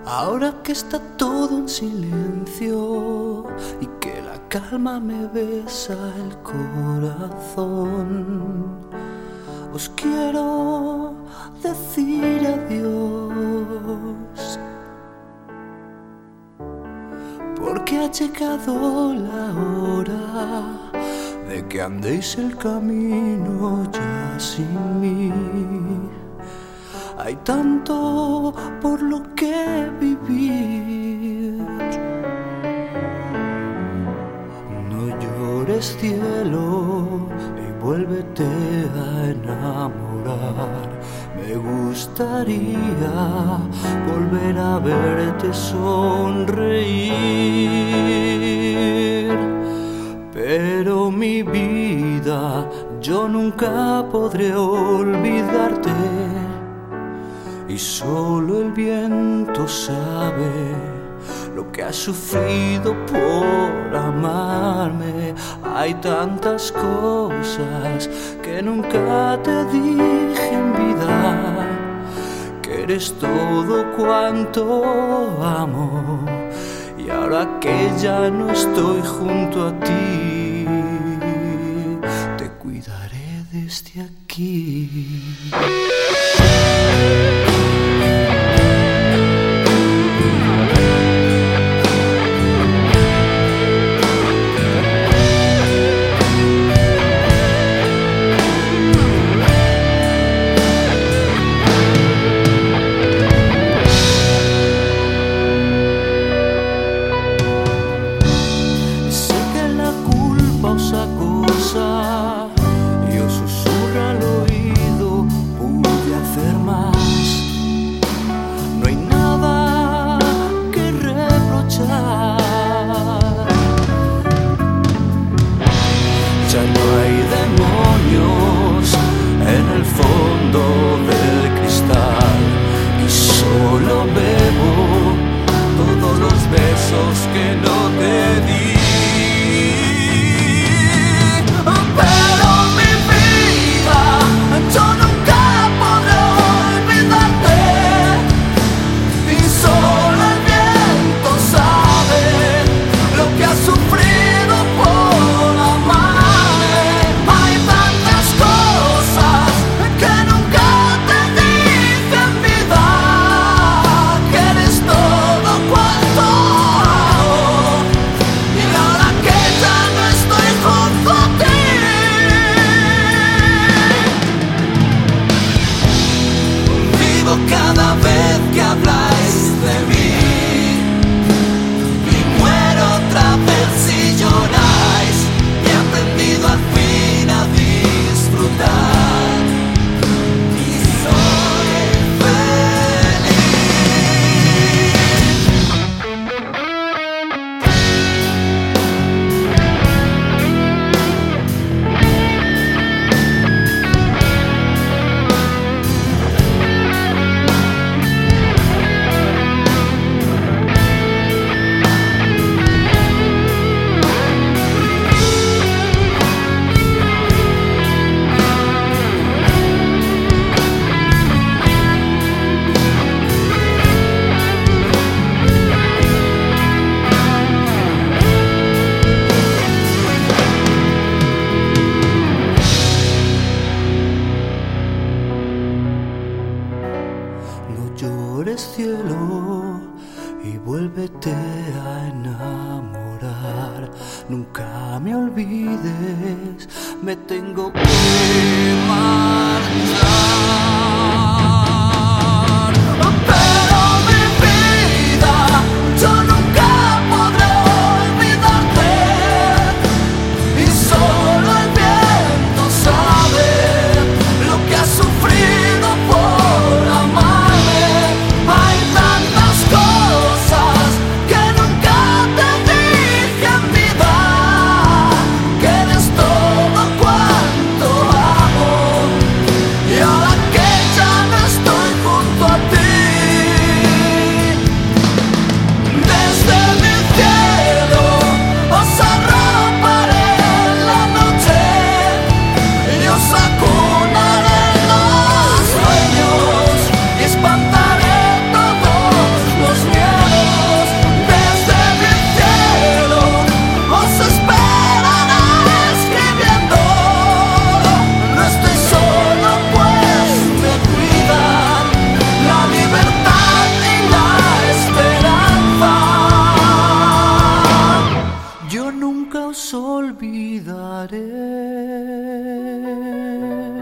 Ahora que está todo en silencio y que la calma me besa el corazón, os quiero decir adiós, porque ha llegado la hora de que andéis el camino ya sin mí. Hay tanto por lo que vivir. No llores, cielo, y vuélvete a enamorar. Me gustaría volver a verte sonreír, pero mi vida, yo nunca podré olvidarte. Y solo el viento sabe lo que has sufrido por amarme. Hay tantas cosas que nunca te dije en vida, que eres todo cuanto amo. Y ahora que ya no estoy junto a ti, te cuidaré desde aquí. Y os susurra al oído, pude hacer más. No hay nada que reprochar. Ya no hay demonios en el fondo del cristal, y solo bebo todos los besos que no te di. Cada vez que habláis de mí, y muero otra vez si lloráis. He aprendido al fin a disfrutar y soy cielo, y vuélvete a enamorar. Nunca me olvides, me tengo que marchar. Pero mi vida, yo nunca podré olvidarte, y solo el viento sabe lo que has sufrido por amarme. Hay tantas cosas que nunca te dije en vida, que eres todo cuanto amo. Y ahora que olvidaré.